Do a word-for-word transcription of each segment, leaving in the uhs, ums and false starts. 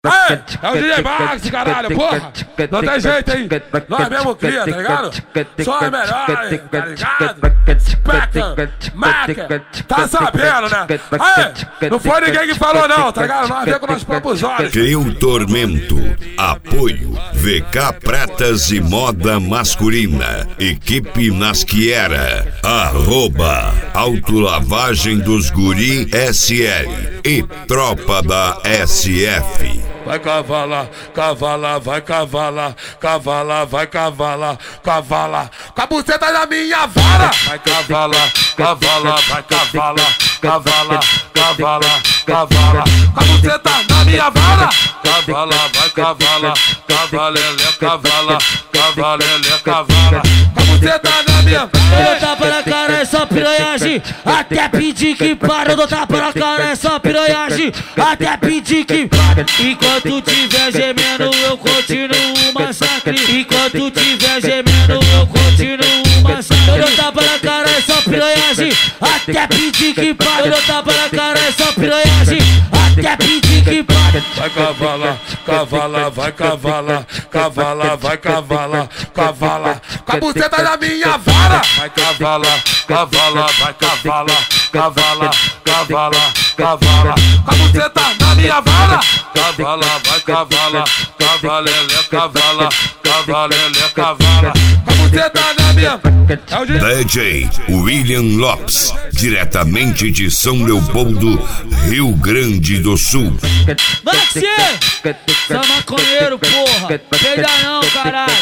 Aê, é o D J Max, caralho, porra! Não tem jeito, hein? Nós mesmo cria, tá ligado? Só é melhor, tá ligado? Peca, maca, tá sabendo, né? Aê, não foi ninguém que falou não, tá ligado? Nós vemos com nossos próprios olhos. Trio Tormento, apoio, V K Pratas e Moda Masculina, equipe Nasquiera, arroba, autolavagem dos guri S L e tropa da S F. Vai cavalar, cavalar, vai cavalar, cavalar, vai cavalar, cavalar, com a buceta na minha vara. Vai cavalar, cavalar, vai cavalar, cavalar, cavalar, cavalar, com a buceta na minha vara. Cavalar, vai cavalar, cavalele, cavala, cavalele, cavala, com a buceta na minha vara. Eu tapa na cara, é só piranhagem. Até pedir que para, eu dou tapa na cara, é só piranhagem. Até pedir que para. Enquanto tiver gemendo, eu continuo o massacre. Enquanto tiver gemendo, eu continuo o massacre. Eu dou tapa na cara, é só piranhagem. Até pedir que para. Eu dou tapa na cara, é só piranhagem. Até pedir que para. Vai cavalar, cavalar, vai cavalar, cavalar, vai cavalar, cavalar, com a buceta na minha vara. Vai cavalar, cavalar, vai cavalar, cavalar, cavalar, cavalar, com a buceta na minha vara. Cavalar, vai cavalar, cavalele, cavala, cavalele, cavala, com a buceta na minha vara. D J William Lopes, diretamente de São Leopoldo, Rio Grande do Sul. Maxi! Só maconheiro, porra! Peida não, caralho!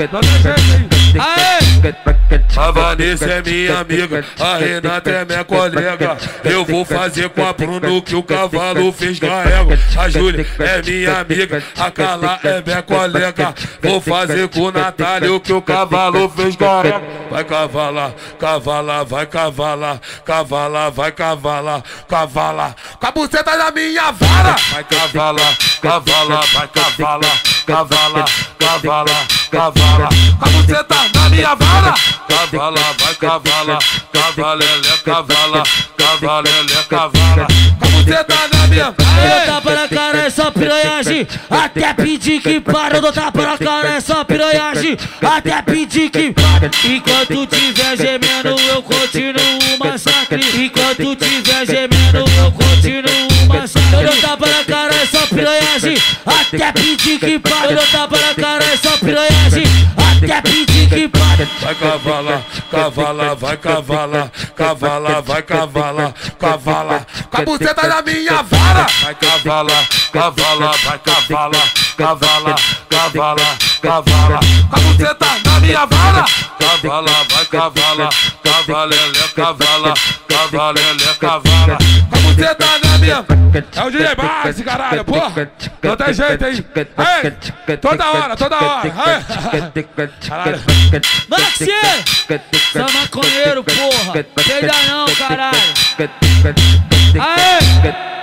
Aê! A Vanessa é minha amiga, a Renata é minha colega. Eu vou fazer com a Bruno que o cavalo fez carrego. A Júlia é minha amiga, a Carla é minha colega. Vou fazer com o Natália o que o cavalo fez carrego. Vai cavalar, cavalar, vai cavalar, cavalar, vai cavalar, cavalar, com a buceta na minha vara. Vai cavalar, cavalar, vai cavalar, cavalar, cavalar, cavalar, com a buceta na minha vara. Cavalar, vai cavalar, cavalele, cavala, cavalele, cavala, com a buceta na minha vara. Eu dou tapa na cara, é só piranhagem. Até pedir que para, eu dou tapa na cara, é só piranhagem. Até pedir que para. Enquanto tiver gemendo, eu continuo o massacre. Enquanto tiver gemendo, eu continuo o massacre. Eu dou tapa na cara, é só piranhagem. Até pedir que para. Eu dou tapa na cara, é só piranhagem. Até pedir que para. Vai cavalar, cavalar, vai cavalar, cavalar, vai cavalar, cavalar, com a buceta na minha vara. Vai cavalar, cavalar, vai cavalar, cavalar, cavalar, cavalar, com a buceta na minha vara. Cavalar, vai cavalar, cavalele, cavala, cavalele, cavala, com a buceta na minha vara. É o D J Max, caralho, porra! Não tem jeito, hein? Aê, toda hora, toda hora! Aê. Caralho. Maxi! Só maconheiro, porra! Peida não, caralho! Aê!